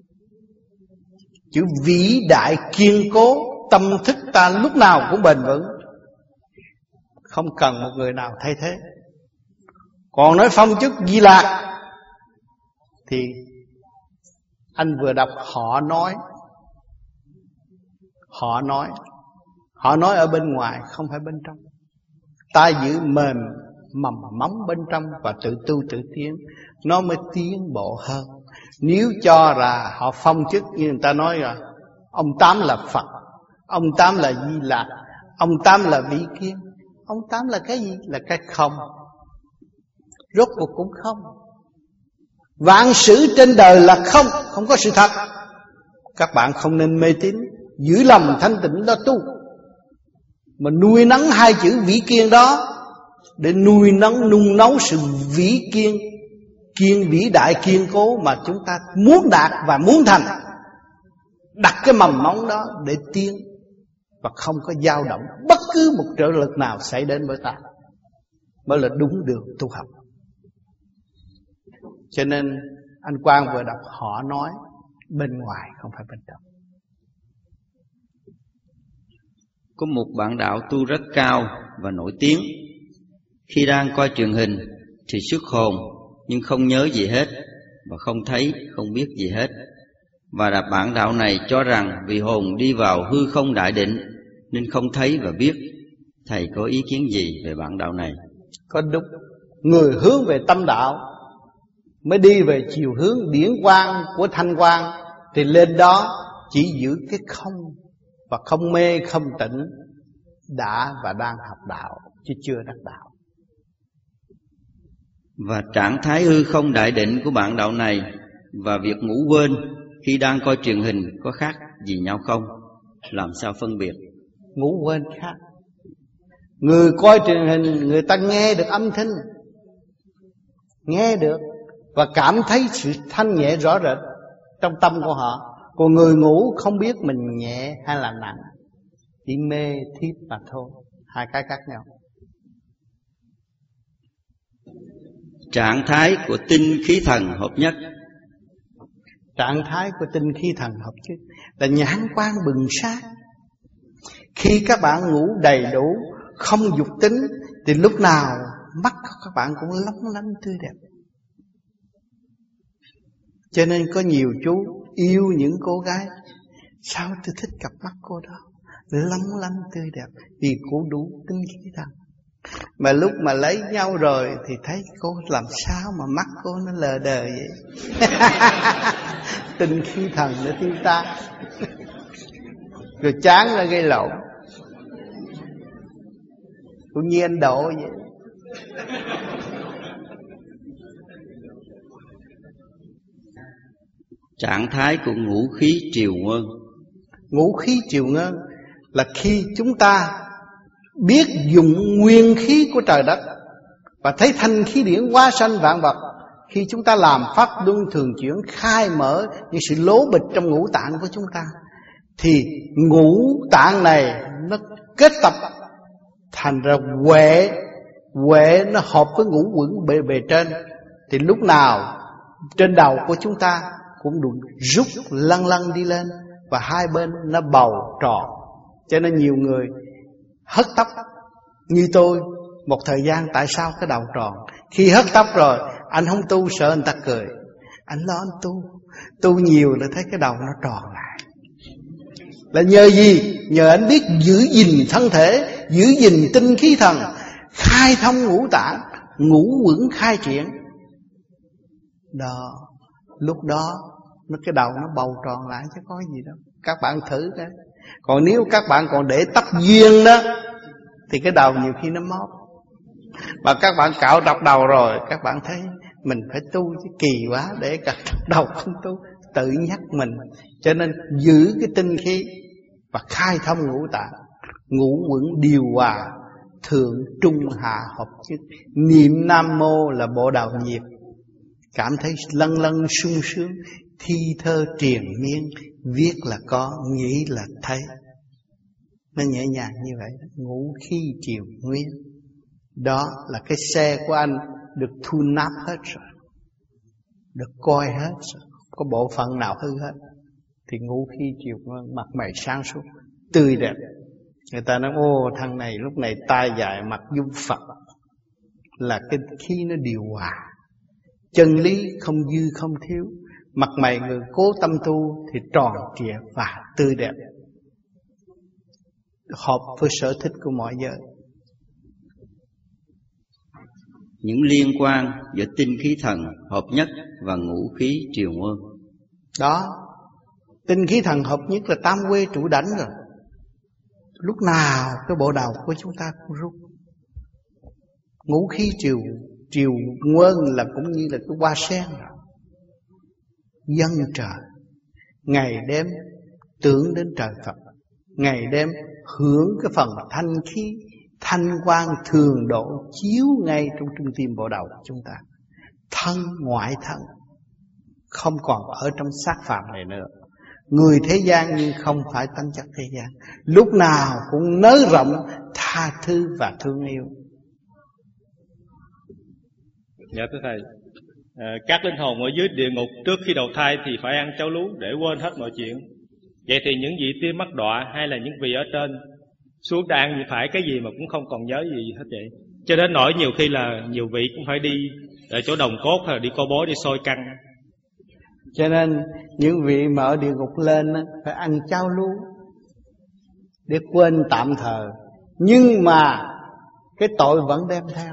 Chữ vĩ đại kiên cố, tâm thức ta lúc nào cũng bền vững, không cần một người nào thay thế. Còn nói phong chức Di Lạc thì anh vừa đọc họ nói. Họ nói Họ nói ở bên ngoài, không phải bên trong. Ta giữ mềm mầm móng bên trong và tự tu tự tiến, nó mới tiến bộ hơn. Nếu cho là họ phong chức, như người ta nói là ông Tám là Phật, ông Tám là Di Lạc, ông Tám là Vĩ Kiên. Ông Tám là cái gì? Là cái không. Rốt cuộc cũng không. Vạn sự trên đời là không, không có sự thật. Các bạn không nên mê tín, giữ lòng thanh tịnh đó tu, mà nuôi nấng hai chữ Vĩ Kiên đó, để nuôi nấng nung nấu sự vĩ kiên, kiên vĩ đại kiên cố mà chúng ta muốn đạt và muốn thành. Đặt cái mầm móng đó để tiến, và không có dao động bất cứ một trợ lực nào xảy đến với ta, mới là đúng đường tu học. Cho nên anh Quang vừa đọc họ nói, bên ngoài không phải bên trong. Có một bạn đạo tu rất cao và nổi tiếng. Khi đang coi truyền hình thì xuất hồn, nhưng không nhớ gì hết, và không thấy, không biết gì hết. Và là bạn đạo này cho rằng vì hồn đi vào hư không đại định nên không thấy và biết. Thầy có ý kiến gì về bạn đạo này? Có đúng. Người hướng về tâm đạo mới đi về chiều hướng điển quang của thanh quang, thì lên đó chỉ giữ cái không, và không mê không tỉnh, đã và đang học đạo chứ chưa đắc đạo. Và trạng thái hư không đại định của bạn đạo này và việc ngủ quên khi đang coi truyền hình có khác gì nhau không? Làm sao phân biệt? Ngủ quên khác. Người coi truyền hình, người ta nghe được âm thanh, nghe được và cảm thấy sự thanh nhẹ rõ rệt trong tâm của họ. Còn người ngủ không biết mình nhẹ hay là nặng, chỉ mê thiếp mà thôi. Hai cái khác nhau. Trạng thái của tinh khí thần hợp nhất. Trạng thái của tinh khí thần hợp nhất là nhãn quan bừng sáng. Khi các bạn ngủ đầy đủ, không dục tính, thì lúc nào mắt của các bạn cũng lóng lánh tươi đẹp. Cho nên có nhiều chú yêu những cô gái, sao tôi thích cặp mắt cô đó, long lanh tươi đẹp, vì cô đủ tinh khí thần. Mà lúc mà lấy nhau rồi thì thấy cô làm sao mà mắt cô nó lờ đờ vậy. Tinh khí thần nó tiêu tan, rồi chán nó gây lộn. Cũng như anh Độ vậy. Trạng thái của ngũ khí triều nguyên. Ngũ khí triều nguyên là khi chúng ta biết dụng nguyên khí của trời đất và thấy thanh khí điển hóa sanh vạn vật. Khi chúng ta làm pháp luân thường chuyển, khai mở những sự lố bịch trong ngũ tạng của chúng ta, thì ngũ tạng này nó kết tập thành ra huệ. Huệ nó hợp với ngũ quẩn bề bề trên, thì lúc nào trên đầu của chúng ta cũng được rút lăn lăn đi lên, và hai bên nó bầu tròn. Cho nên nhiều người hất tóc như tôi một thời gian, tại sao cái đầu tròn? Khi hất tóc rồi anh không tu sợ người ta cười, anh lo anh tu. Tu nhiều là thấy cái đầu nó tròn lại. Là nhờ gì? Nhờ anh biết giữ gìn thân thể, giữ gìn tinh khí thần, khai thông ngũ tạng, ngũ quẩn khai triển. Đó, lúc đó nó cái đầu nó bầu tròn lại chứ có gì đâu. Các bạn thử đấy. Còn nếu các bạn còn để tóc duyên đó thì cái đầu nhiều khi nó móp. Mà các bạn cạo trọc đầu rồi, các bạn thấy mình phải tu chứ kỳ quá, để cả đầu không tu, tự nhắc mình. Cho nên giữ cái tinh khí và khai thông ngũ tạng, ngũ quẩn điều hòa, thượng trung hạ hợp nhất. Niệm Nam Mô là bộ đầu nhịp, cảm thấy lân lân sung sướng. Thi thơ triền miên, viết là có, nghĩ là thấy. Nó nhẹ nhàng như vậy đó. Ngũ khí triều nguyên. Đó là cái xe của anh được thu nạp hết rồi, được coi hết rồi, có bộ phận nào hư hết. Thì ngũ khí triều nguyên, mặt mày sáng suốt, tươi đẹp. Người ta nói ô thằng này lúc này tai dài mặt dung Phật, là cái khí nó điều hòa, chân lý không dư không thiếu. Mặt mày người cố tâm tu thì tròn trịa và tươi đẹp, hợp với sở thích của mọi giới. Những liên quan giữa tinh khí thần hợp nhất và ngũ khí triều nguyên. Đó, tinh khí thần hợp nhất là tam quê trụ đảnh rồi. Lúc nào cái bộ đầu của chúng ta cũng rút. Ngũ khí triều triều nguyên là cũng như là cái hoa sen rồi, dân trời, ngày đêm tưởng đến trời Phật, ngày đêm hưởng cái phần thanh khí thanh quang thường độ chiếu ngay trong trung tim bộ đầu của chúng ta. Thân ngoại thân, không còn ở trong xác phàm này nữa. Người thế gian nhưng không phải tánh chất thế gian, lúc nào cũng nới rộng tha thứ và thương yêu. Dạ thưa thầy, à, các linh hồn ở dưới địa ngục trước khi đầu thai thì phải ăn cháo lú để quên hết mọi chuyện. Vậy thì những vị tiên mắc đọa hay là những vị ở trên xuống đã ăn thì phải cái gì mà cũng không còn nhớ gì hết vậy. Cho đến nỗi nhiều khi là nhiều vị cũng phải đi ở chỗ đồng cốt hay là đi co bố đi soi căng. Cho nên những vị mà ở địa ngục lên phải ăn cháo lú để quên tạm thời, nhưng mà cái tội vẫn đem theo.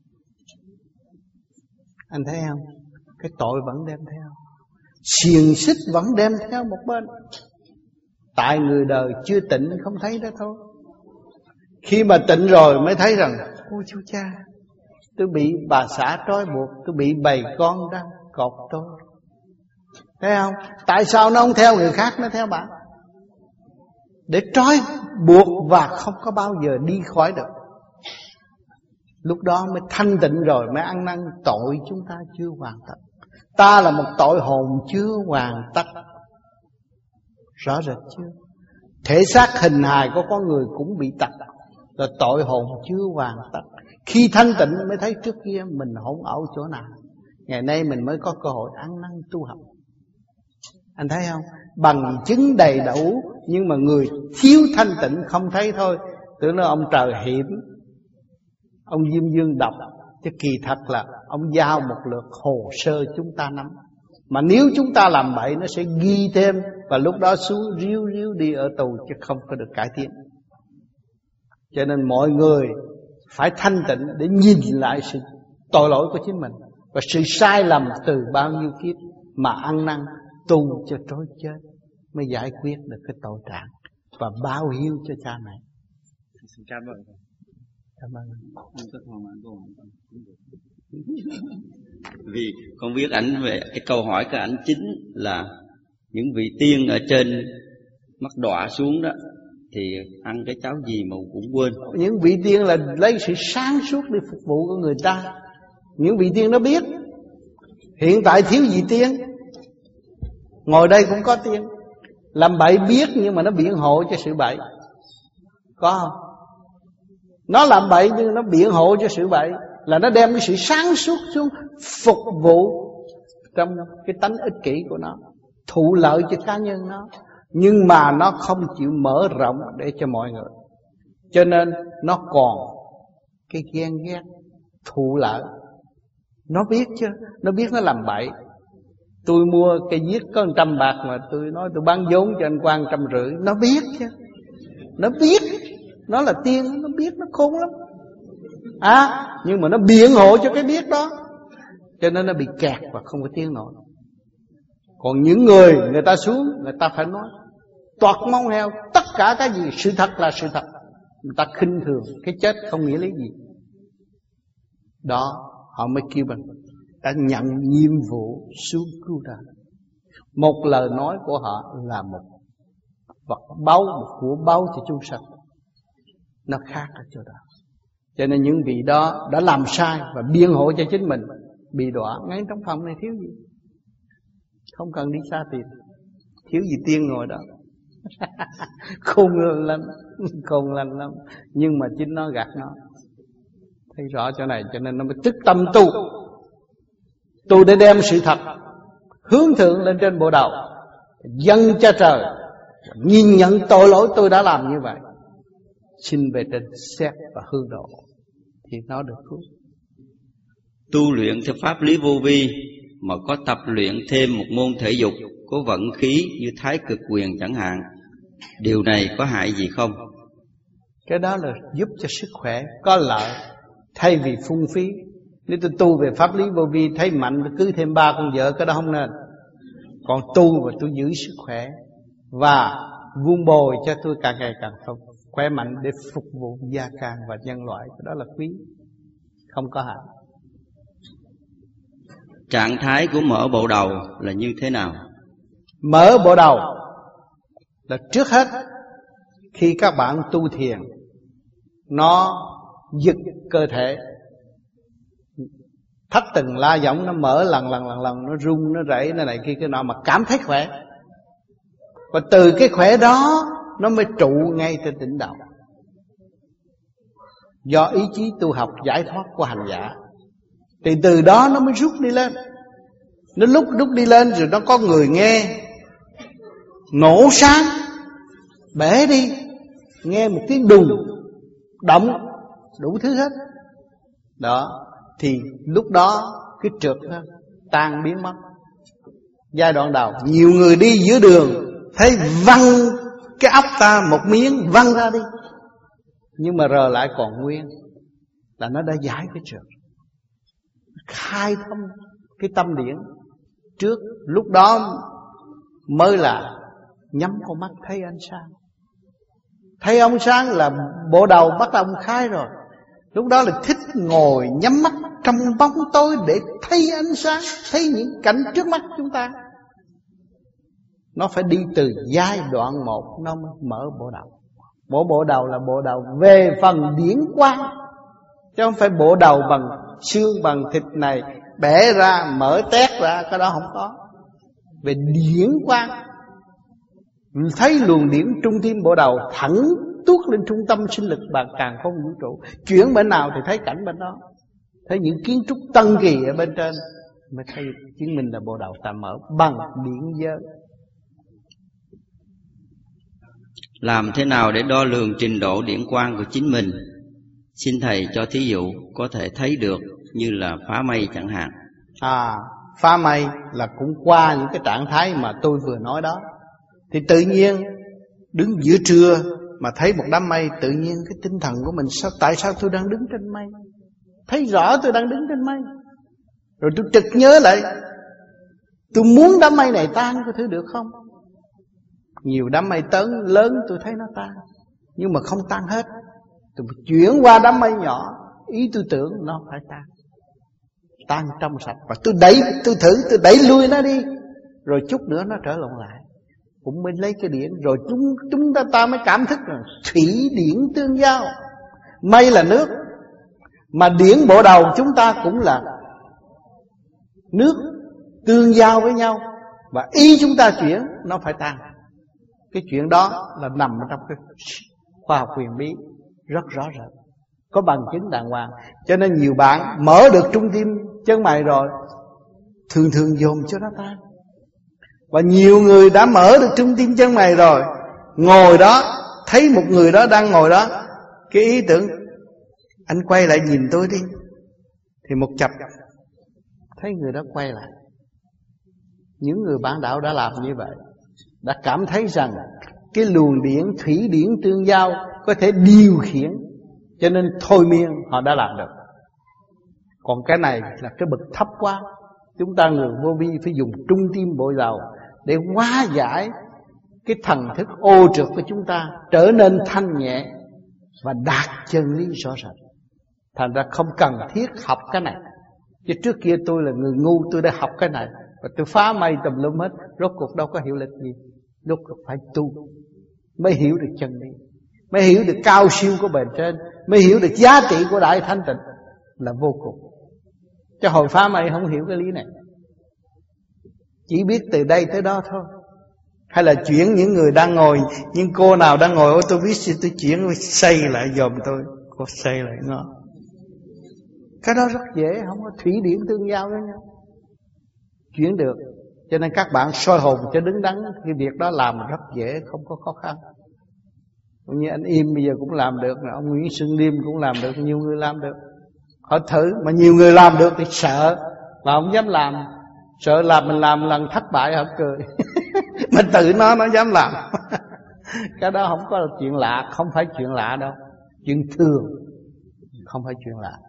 Anh thấy không? Cái tội vẫn đem theo, xiềng xích vẫn đem theo một bên. Tại người đời chưa tịnh không thấy đó thôi. Khi mà tịnh rồi mới thấy rằng ôi chú cha, tôi bị bà xã trói buộc, tôi bị bầy con đang cột tôi. Thấy không? Tại sao nó không theo người khác, nó theo bạn? Để trói buộc và không có bao giờ đi khỏi được. Lúc đó mới thanh tịnh rồi, mới ăn năn tội chúng ta chưa hoàn tất. Ta là một tội hồn chưa hoàn tất. Rõ rệt chưa? Thể xác hình hài của con người cũng bị tật, là tội hồn chưa hoàn tất. Khi thanh tịnh mới thấy trước kia mình hỗn ẩu chỗ nào. Ngày nay mình mới có cơ hội ăn năn tu học. Anh thấy không? Bằng chứng đầy đủ, nhưng mà người thiếu thanh tịnh không thấy thôi. Tưởng nói ông trời hiểm, ông Diêm Dương đọc, chứ kỳ thật là ông giao một lượt hồ sơ chúng ta nắm. Mà nếu chúng ta làm bậy nó sẽ ghi thêm, và lúc đó xuống ríu ríu đi ở tù chứ không có được cải tiến. Cho nên mọi người phải thanh tịnh để nhìn lại sự tội lỗi của chính mình và sự sai lầm từ bao nhiêu kiếp mà ăn năn tu cho trối chết mới giải quyết được cái tội trạng và báo hiếu cho cha mẹ. Xin cảm ơn. Cảm ơn. Vì con biết ảnh về cái câu hỏi của ảnh chính là những vị tiên ở trên mắc đọa xuống đó thì ăn cái cháo gì mà cũng quên. Những vị tiên là lấy sự sáng suốt để phục vụ của người ta. Những vị tiên nó biết. Hiện tại thiếu vị tiên, ngồi đây cũng có tiên làm bậy biết, nhưng mà nó biện hộ cho sự bậy. Có không? Nó làm bậy nhưng nó biện hộ cho sự bậy, là nó đem cái sự sáng suốt xuống phục vụ trong cái tánh ích kỷ của nó, thụ lợi cho cá nhân nó, nhưng mà nó không chịu mở rộng để cho mọi người. Cho nên nó còn cái ghen ghét, thụ lợi. Nó biết chứ, nó biết nó làm bậy. Tôi mua cây viết có một trăm bạc mà tôi nói tôi bán vốn cho anh Quang trăm rưỡi. Nó biết chứ, nó biết. Nó là tiên, nó biết, nó khôn lắm. À, nhưng mà nó biện hộ cho cái biết đó, cho nên nó bị kẹt và không có tiếng nổi. Còn những người, người ta xuống, người ta phải nói toạc mông heo, tất cả cái gì sự thật là sự thật. Người ta khinh thường cái chết không nghĩa lý gì. Đó, họ mới kêu bằng đã nhận nhiệm vụ xuống cứu đời. Một lời nói của họ là một vật báu, một của báu cho chúng sanh. Nó khác ở chỗ đó. Cho nên những vị đó đã làm sai và biện hộ cho chính mình, bị đọa. Ngay trong phòng này thiếu gì, không cần đi xa tìm. Thiếu gì tiên ngồi đó. Khôn lắm, khôn lắm lắm. Nhưng mà chính nó gạt nó. Thấy rõ chỗ này, cho nên nó mới tức tâm tu. Tu để đem sự thật hướng thượng lên trên bộ đầu, dâng cho trời, nhìn nhận tội lỗi tôi đã làm như vậy, xin về trên xét và hương độ thì nó được cứu. Tu luyện theo pháp lý vô vi mà có tập luyện thêm một môn thể dục có vận khí như thái cực quyền chẳng hạn, điều này có hại gì không? Cái đó là giúp cho sức khỏe có lợi, thay vì phung phí. Nếu tôi tu về pháp lý vô vi thấy mạnh tôi cứ thêm ba con vợ, cái đó không nên. Còn tu và tôi giữ sức khỏe và vun bồi cho tôi càng ngày càng không khỏe mạnh để phục vụ gia can và nhân loại, cái đó là quý, không có hại. Trạng thái của mở bộ đầu là như thế nào? Mở bộ đầu là trước hết khi các bạn tu thiền, nó giật cơ thể, thất từng la giọng nó mở lần lần lần lần, nó rung, nó rẩy, nó này kia cái nọ mà cảm thấy khỏe. Và từ cái khỏe đó nó mới trụ ngay trên đỉnh đầu. Do ý chí tu học giải thoát của hành giả, thì từ đó nó mới rút đi lên. Nó lúc rút đi lên rồi nó có người nghe, nổ sáng, bể đi, nghe một tiếng đùng, động, đủ thứ hết. Đó, thì lúc đó cái trượt đó tan biến mất. Giai đoạn đầu nhiều người đi giữa đường thấy văng cái óc ta một miếng, văng ra đi, nhưng mà rờ lại còn nguyên, là nó đã giải cái trượt, khai thông cái tâm điển. Trước lúc đó mới là nhắm con mắt thấy ánh sáng. Thấy ánh sáng là bộ đầu bắt đầu khai rồi. Lúc đó là thích ngồi nhắm mắt trong bóng tối để thấy ánh sáng, thấy những cảnh trước mắt chúng ta. Nó phải đi từ giai đoạn một nó mới mở bộ đầu. Bộ bộ đầu là bộ đầu về phần điển quang, chứ không phải bộ đầu bằng xương bằng thịt này bẻ ra mở tét ra, cái đó không có. Về điển quang, thấy luồng điển trung tim bộ đầu thẳng tuốt lên trung tâm sinh lực bằng càn khôn vũ trụ. Chuyển bên nào thì thấy cảnh bên đó, thấy những kiến trúc tân kỳ ở bên trên, mới thấy chứng minh là bộ đầu ta mở bằng điển giới. Làm thế nào để đo lường trình độ điển quang của chính mình? Xin Thầy cho thí dụ có thể thấy được, như là phá mây chẳng hạn. À, phá mây là cũng qua những cái trạng thái mà tôi vừa nói đó. Thì tự nhiên đứng giữa trưa mà thấy một đám mây, tự nhiên cái tinh thần của mình sao, tại sao tôi đang đứng trên mây? Thấy rõ tôi đang đứng trên mây. Rồi tôi trực nhớ lại, tôi muốn đám mây này tan, có thứ được không? Nhiều đám mây tlớn lớn tôi thấy nó tan, nhưng mà không tan hết. Tôi chuyển qua đám mây nhỏ, ý tôi tưởng nó phải tan, tan trong sạch. Và tôi đẩy, tôi thử, tôi đẩy lui nó đi, rồi chút nữa nó trở lộn lại. Cũng mới lấy cái điển, rồi chúng, chúng ta, ta mới cảm thức rằng thủy điển tương giao. Mây là nước, mà điển bộ đầu chúng ta cũng là nước tương giao với nhau. Và ý chúng ta chuyển, nó phải tan. Cái chuyện đó là nằm trong cái khoa học huyền bí rất rõ rệt, có bằng chứng đàng hoàng. Cho nên nhiều bạn mở được trung tim chân mày rồi, thường thường dồn cho nó tan. Và nhiều người đã mở được trung tim chân mày rồi, ngồi đó, thấy một người đó đang ngồi đó, cái ý tưởng anh quay lại nhìn tôi đi, thì một chập thấy người đó quay lại. Những người bạn đạo đã làm như vậy, đã cảm thấy rằng cái luồng điển, thủy điển tương giao có thể điều khiển, cho nên thôi miên họ đã làm được. Còn cái này là cái bậc thấp quá. Chúng ta người vô vi phải dùng trung tim bộ đầu để hóa giải cái thần thức ô trượt của chúng ta, trở nên thanh nhẹ và đạt chân lý rõ rệt. Thành ra không cần thiết học cái này. Chứ trước kia tôi là người ngu, tôi đã học cái này và tôi phá mây tùm lum hết, rốt cuộc đâu có hiệu lực gì. Rốt cuộc phải tu mới hiểu được chân lý, mới hiểu được cao siêu của bề trên, mới hiểu được giá trị của đại thanh tịnh là vô cùng. Chứ hồi phá mây không hiểu cái lý này, chỉ biết từ đây tới đó thôi. Hay là chuyển những người đang ngồi, những cô nào đang ngồi ô tô buýt, tôi chuyển xây lại dòm tôi, cô xây lại nó. Cái đó rất dễ, không có thủy điển tương giao với nhau, chuyển được. Cho nên các bạn soi hồn cho đứng đắn, cái việc đó làm rất dễ, không có khó khăn. Cũng như anh Im bây giờ cũng làm được, ông Nguyễn Xuân Liêm cũng làm được, nhiều người làm được. Họ thử, mà nhiều người làm được thì sợ mà không dám làm. Sợ làm mình làm lần thất bại họ cười. Mình tự nó nó dám làm. Cái đó không có là chuyện lạ, không phải chuyện lạ đâu, chuyện thường, không phải chuyện lạ.